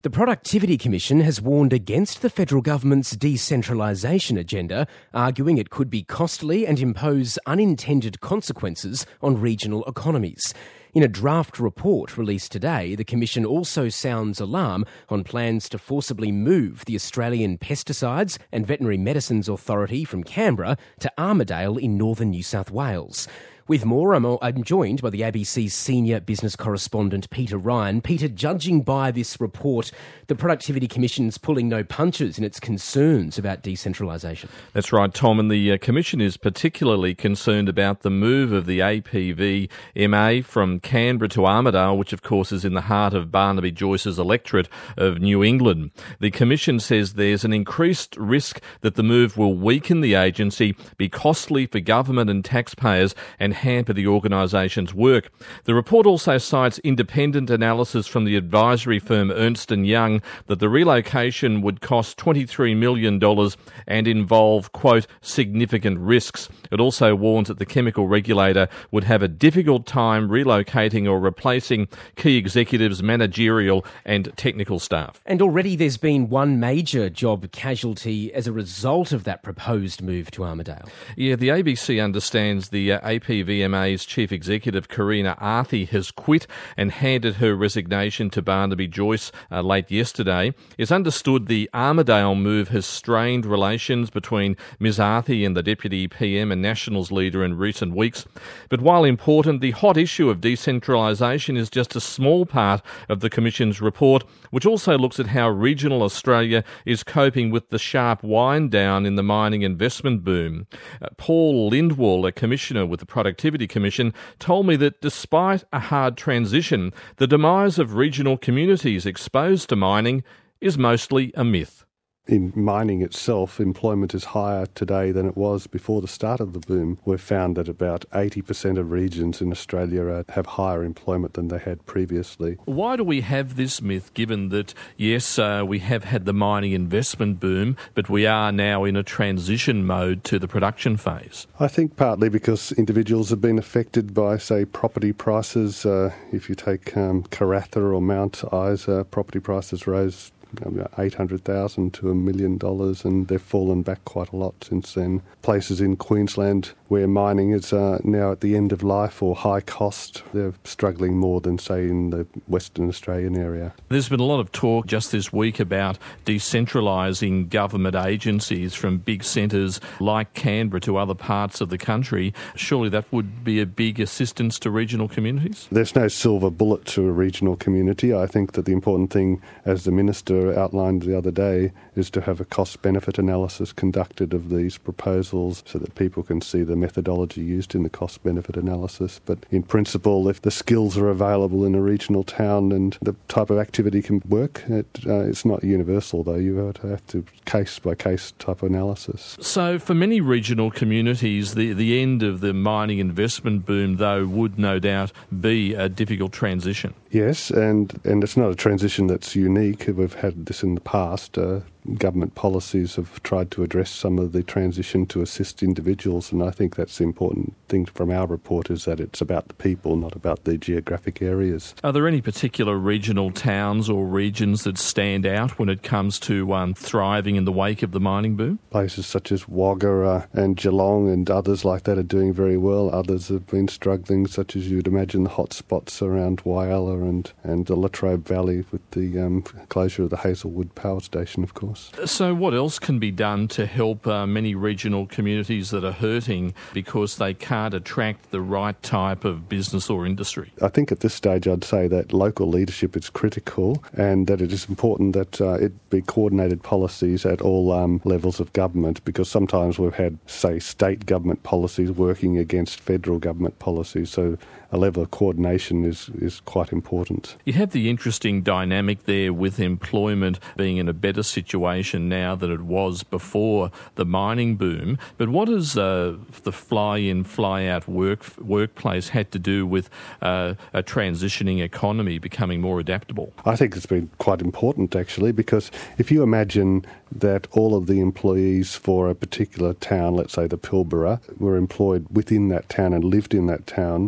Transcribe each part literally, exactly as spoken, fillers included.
The Productivity Commission has warned against the federal government's decentralisation agenda, arguing it could be costly and impose unintended consequences on regional economies. In a draft report released today, the Commission also sounds alarm on plans to forcibly move the Australian Pesticides and Veterinary Medicines Authority from Canberra to Armidale in northern New South Wales. With more, I'm, I'm joined by the A B C's senior business correspondent, Peter Ryan. Peter, judging by this report, the Productivity Commission's pulling no punches in its concerns about decentralisation. That's right, Tom, and the uh, Commission is particularly concerned about the move of the A P V M A from Canberra to Armidale, which of course is in the heart of Barnaby Joyce's electorate of New England. The Commission says there's an increased risk that the move will weaken the agency, be costly for government and taxpayers, and hamper the organisation's work. The report also cites independent analysis from the advisory firm Ernst and Young that the relocation would cost twenty-three million dollars and involve, quote, significant risks. It also warns that the chemical regulator would have a difficult time relocating or replacing key executives, managerial and technical staff. And already there's been one major job casualty as a result of that proposed move to Armidale. Yeah, the A B C understands the uh, A P V M A's chief executive, Karina Arthey, has quit and handed her resignation to Barnaby Joyce uh, late yesterday. It's understood the Armidale move has strained relations between Miz Arthey and the Deputy P M and Nationals leader in recent weeks. But while important, the hot issue of decentralisation is just a small part of the Commission's report, which also looks at how regional Australia is coping with the sharp wind down in the mining investment boom. Uh, Paul Lindwall, a commissioner with the Productivity Commission, told me that despite a hard transition, the demise of regional communities exposed to mining is mostly a myth. In mining itself, employment is higher today than it was before the start of the boom. We've found that about eighty percent of regions in Australia are, have higher employment than they had previously. Why do we have this myth, given that, yes, uh, we have had the mining investment boom, but we are now in a transition mode to the production phase? I think partly because individuals have been affected by, say, property prices. Uh, if you take um, Karratha or Mount Isa, property prices rose eight hundred thousand dollars to a million dollars, and they've fallen back quite a lot since then. Places in Queensland where mining is uh, now at the end of life or high cost, they're struggling more than, say, in the Western Australian area. There's been a lot of talk just this week about decentralising government agencies from big centres like Canberra to other parts of the country. Surely that would be a big assistance to regional communities? There's no silver bullet to a regional community. I think that the important thing, as the Minister outlined the other day, is to have a cost-benefit analysis conducted of these proposals so that people can see the methodology used in the cost-benefit analysis. But in principle, if the skills are available in a regional town and the type of activity can work, it, uh, it's not universal, though. You have to case-by-case type of analysis. So for many regional communities, the, the end of the mining investment boom, though, would no doubt be a difficult transition. Yes, and, and it's not a transition that's unique. We've had this in the past. Uh, government policies have tried to address some of the transition to assist individuals, and I think that's the important thing from our report, is that it's about the people, not about the geographic areas. Are there any particular regional towns or regions that stand out when it comes to um, thriving in the wake of the mining boom? Places such as Wagga uh, and Geelong and others like that are doing very well. Others have been struggling, such as you'd imagine the hot spots around Whyalla and, and the Latrobe Valley with the um, closure of the Hazelwood Power Station, of course. So what else can be done to help uh, many regional communities that are hurting because they can't attract the right type of business or industry? I think at this stage I'd say that local leadership is critical, and that it is important that uh, it be coordinated policies at all um, levels of government, because sometimes we've had, say, state government policies working against federal government policies, so a level of coordination is, is quite important. You have the interesting dynamic there with employment being in a better situation now than it was before the mining boom. But what has uh, the fly-in, fly-out work, workplace had to do with uh, a transitioning economy becoming more adaptable? I think it's been quite important, actually, because if you imagine that all of the employees for a particular town, let's say the Pilbara, were employed within that town and lived in that town,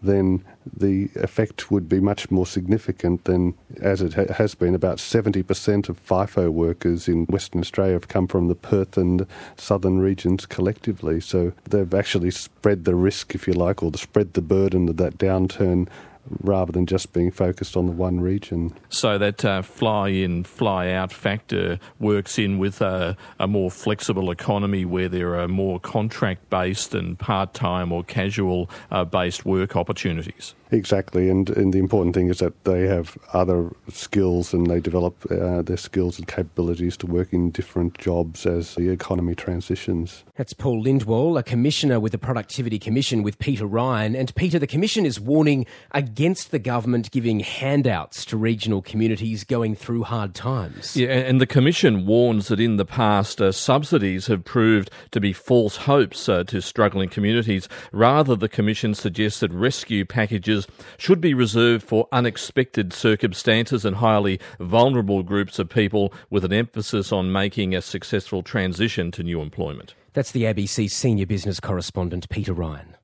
then the effect would be much more significant than, as it ha- has been. About seventy percent of FIFO workers in Western Australia have come from the Perth and southern regions collectively. So they've actually spread the risk, if you like, or spread the burden of that downturn rather than just being focused on the one region. So that uh, fly-in, fly-out factor works in with a, a more flexible economy where there are more contract-based and part-time or casual-based uh, work opportunities. Exactly, and, and the important thing is that they have other skills and they develop uh, their skills and capabilities to work in different jobs as the economy transitions. That's Paul Lindwall, a commissioner with the Productivity Commission with Peter Ryan. And Peter, the Commission is warning against the government giving handouts to regional communities going through hard times. Yeah, and the Commission warns that in the past uh, subsidies have proved to be false hopes uh, to struggling communities. Rather, the Commission suggests that rescue packages should be reserved for unexpected circumstances and highly vulnerable groups of people, with an emphasis on making a successful transition to new employment. That's the A B C senior business correspondent Peter Ryan.